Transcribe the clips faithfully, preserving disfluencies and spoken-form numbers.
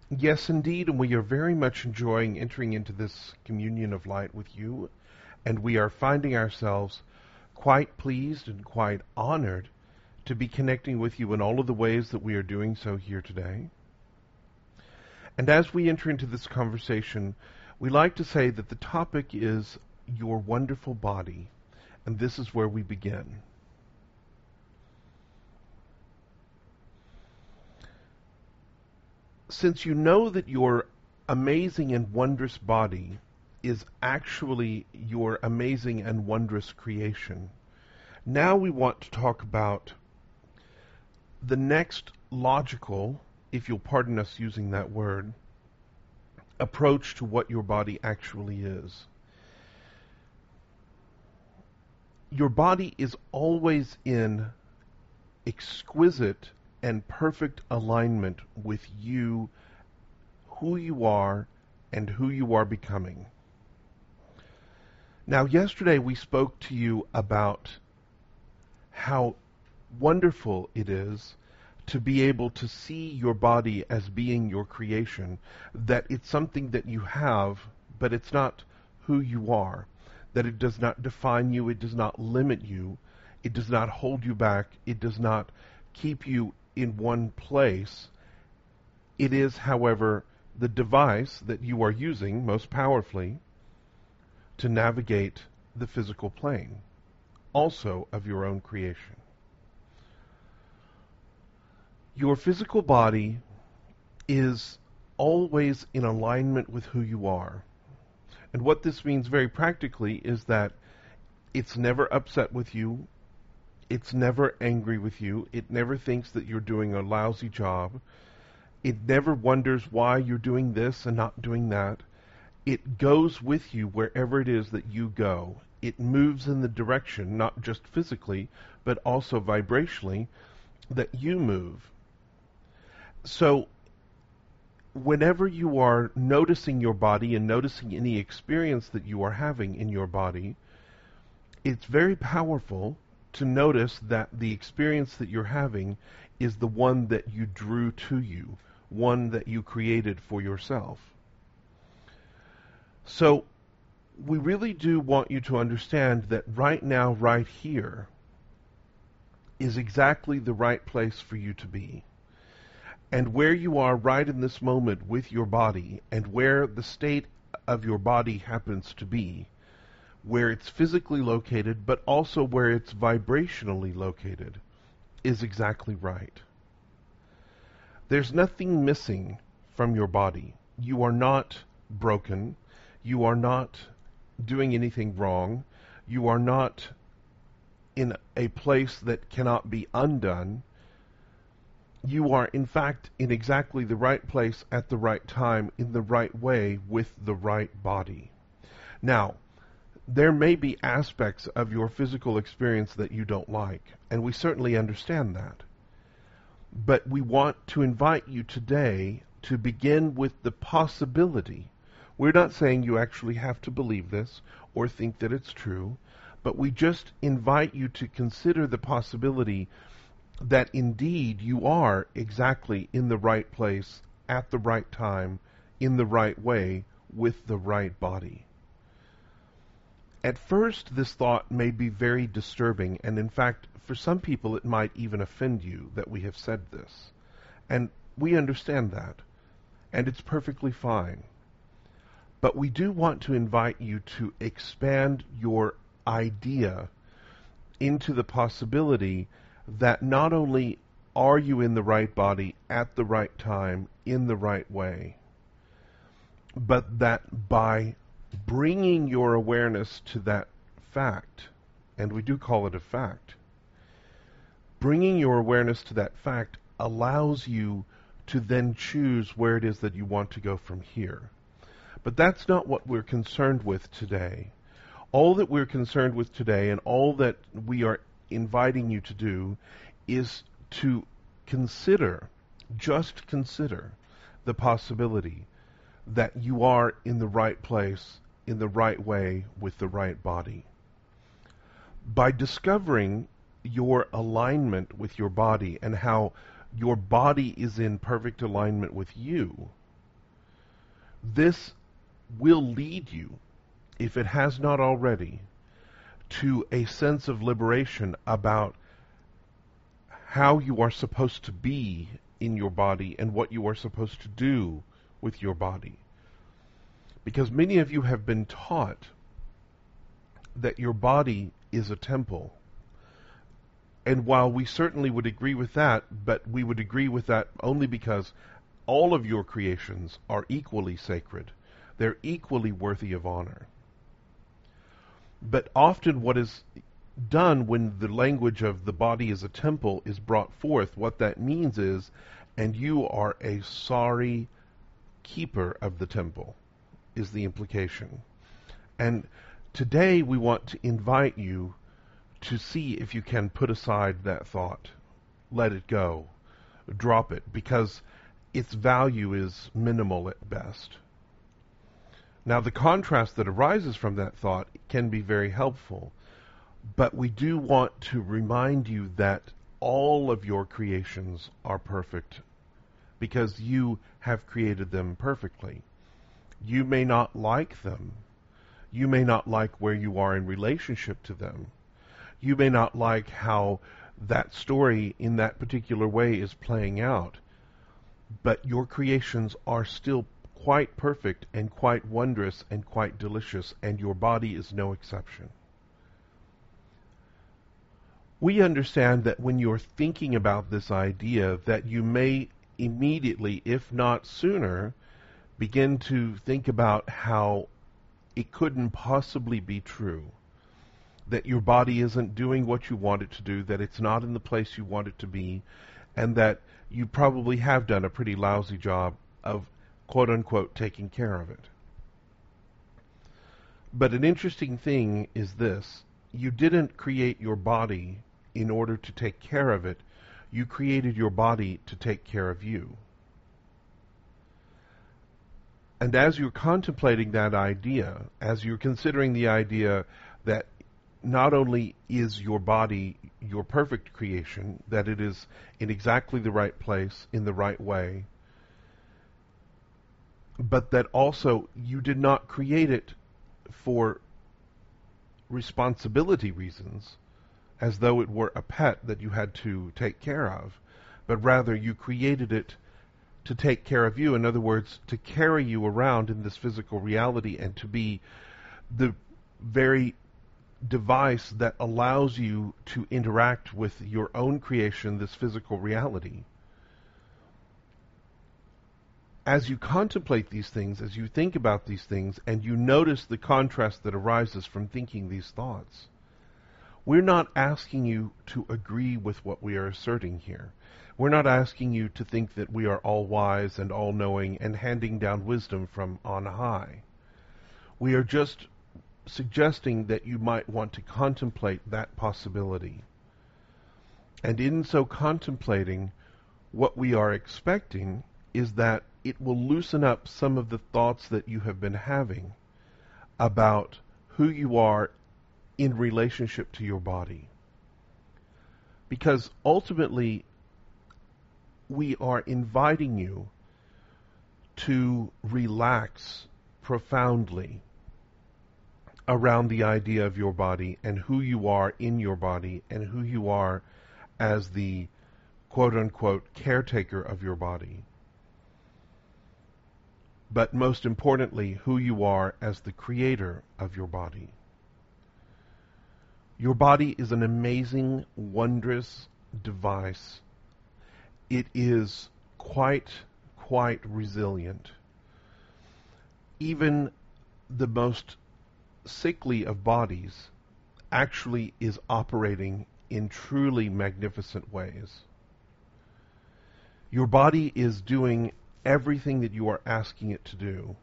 Yes, indeed, and we are very much enjoying entering into this communion of light with you, and we are finding ourselves quite pleased and quite honored to be connecting with you in all of the ways that we are doing so here today. And as we enter into this conversation, we like to say that the topic is your wonderful body, and this is where we begin. Since you know that your amazing and wondrous body is actually your amazing and wondrous creation, now we want to talk about the next logical, if you'll pardon us using that word, approach to what your body actually is. Your body is always in exquisite and perfect alignment with you, who you are, and who you are becoming. Now, yesterday we spoke to you about how wonderful it is to be able to see your body as being your creation, that it's something that you have, but it's not who you are, that it does not define you, it does not limit you, it does not hold you back, it does not keep you in one place. It is, however, the device that you are using most powerfully to navigate the physical plane, also of your own creation. Your physical body is always in alignment with who you are. And what this means very practically is that it's never upset with you, it's never angry with you, it never thinks that you're doing a lousy job, it never wonders why you're doing this and not doing that. It goes with you wherever it is that you go. It moves in the direction, not just physically, but also vibrationally, that you move. So, whenever you are noticing your body and noticing any experience that you are having in your body, it's very powerful to notice that the experience that you're having is the one that you drew to you, one that you created for yourself. So, we really do want you to understand that right now, right here, is exactly the right place for you to be. And where you are right in this moment with your body, and where the state of your body happens to be, where it's physically located, but also where it's vibrationally located, is exactly right. There's nothing missing from your body. You are not broken. You are not doing anything wrong. You are not in a place that cannot be undone. You are, in fact, in exactly the right place at the right time, in the right way, with the right body. Now, there may be aspects of your physical experience that you don't like, and we certainly understand that. But we want to invite you today to begin with the possibility. We're not saying you actually have to believe this or think that it's true, but we just invite you to consider the possibility that indeed you are exactly in the right place, at the right time, in the right way, with the right body. At first, this thought may be very disturbing, and in fact, for some people it might even offend you that we have said this. And we understand that, and it's perfectly fine. But we do want to invite you to expand your idea into the possibility that not only are you in the right body at the right time, in the right way, but that by bringing your awareness to that fact, and we do call it a fact, bringing your awareness to that fact allows you to then choose where it is that you want to go from here. But that's not what we're concerned with today. All that we're concerned with today, and all that we are inviting you to do, is to consider, just consider, the possibility that you are in the right place, in the right way, with the right body. By discovering your alignment with your body and how your body is in perfect alignment with you, This will lead you, if it has not already, to a sense of liberation about how you are supposed to be in your body and what you are supposed to do with your body. Because many of you have been taught that your body is a temple. And while we certainly would agree with that, but we would agree with that only because all of your creations are equally sacred. They're equally worthy of honor. But often what is done when the language of the body as a temple is brought forth, what that means is, and you are a sorry keeper of the temple, is the implication. And today we want to invite you to see if you can put aside that thought. Let it go. Drop it, because its value is minimal at best. Now, the contrast that arises from that thought can be very helpful, but we do want to remind you that all of your creations are perfect because you have created them perfectly. You may not like them. You may not like where you are in relationship to them. You may not like how that story in that particular way is playing out, but your creations are still quite perfect and quite wondrous and quite delicious, and your body is no exception. We understand that when you're thinking about this idea, that you may immediately, if not sooner, begin to think about how it couldn't possibly be true, that your body isn't doing what you want it to do, that it's not in the place you want it to be, and that you probably have done a pretty lousy job of quote-unquote taking care of it. But an interesting thing is this: you didn't create your body in order to take care of it. You created your body to take care of you. And as you're contemplating that idea, as you're considering the idea that not only is your body your perfect creation, that it is in exactly the right place, in the right way, but that also you did not create it for responsibility reasons, as though it were a pet that you had to take care of, but rather you created it to take care of you. In other words, to carry you around in this physical reality and to be the very device that allows you to interact with your own creation, this physical reality. As you contemplate these things, as you think about these things, and you notice the contrast that arises from thinking these thoughts, we're not asking you to agree with what we are asserting here. We're not asking you to think that we are all wise and all-knowing and handing down wisdom from on high. We are just suggesting that you might want to contemplate that possibility. And in so contemplating, what we are expecting is that it will loosen up some of the thoughts that you have been having about who you are in relationship to your body. Because ultimately, we are inviting you to relax profoundly around the idea of your body and who you are in your body and who you are as the quote-unquote caretaker of your body. But most importantly, who you are as the creator of your body. Your body is an amazing, wondrous device. It is quite, quite resilient. Even the most sickly of bodies actually is operating in truly magnificent ways. Your body is doing everything that you are asking it to do.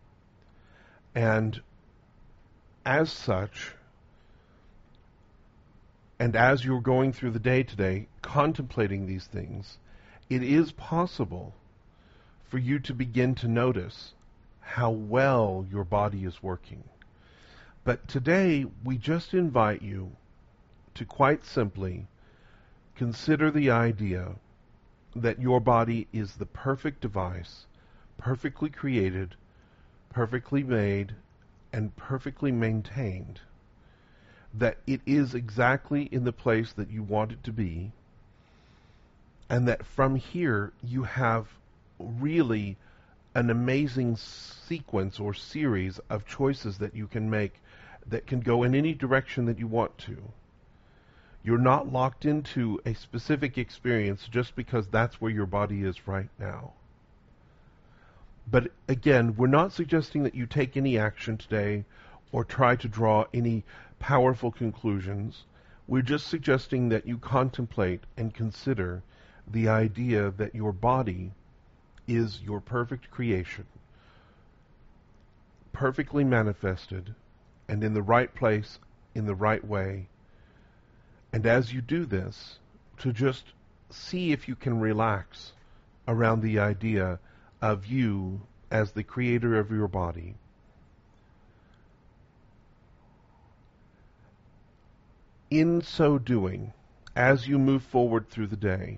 And as such, and as you're going through the day today, contemplating these things, it is possible for you to begin to notice how well your body is working. But today, we just invite you to quite simply consider the idea that your body is the perfect device, perfectly created perfectly made, and perfectly maintained, that it is exactly in the place that you want it to be, and that from here you have really an amazing sequence or series of choices that you can make that can go in any direction that you want to. You're not locked into a specific experience just because that's where your body is right now. But again, we're not suggesting that you take any action today or try to draw any powerful conclusions. We're just suggesting that you contemplate and consider the idea that your body is your perfect creation, perfectly manifested, and in the right place, in the right way. And as you do this, to just see if you can relax around the idea of you as the creator of your body. In so doing, as you move forward through the day,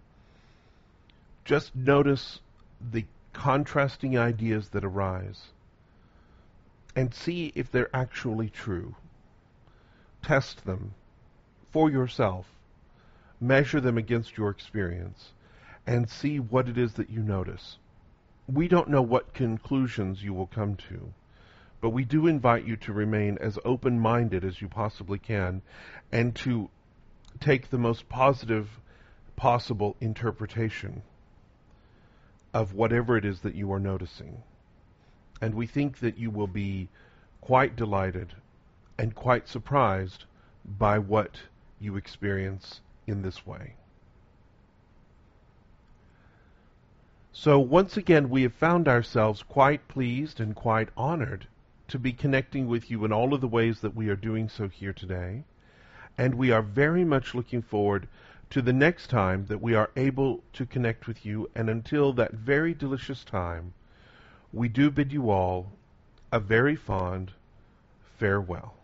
just notice the contrasting ideas that arise and see if they're actually true. Test them for yourself. Measure them against your experience and see what it is that you notice. We don't know what conclusions you will come to, but we do invite you to remain as open-minded as you possibly can and to take the most positive possible interpretation of whatever it is that you are noticing. And we think that you will be quite delighted and quite surprised by what you experience in this way. So once again, we have found ourselves quite pleased and quite honored to be connecting with you in all of the ways that we are doing so here today. And we are very much looking forward to the next time that we are able to connect with you. And until that very delicious time, we do bid you all a very fond farewell.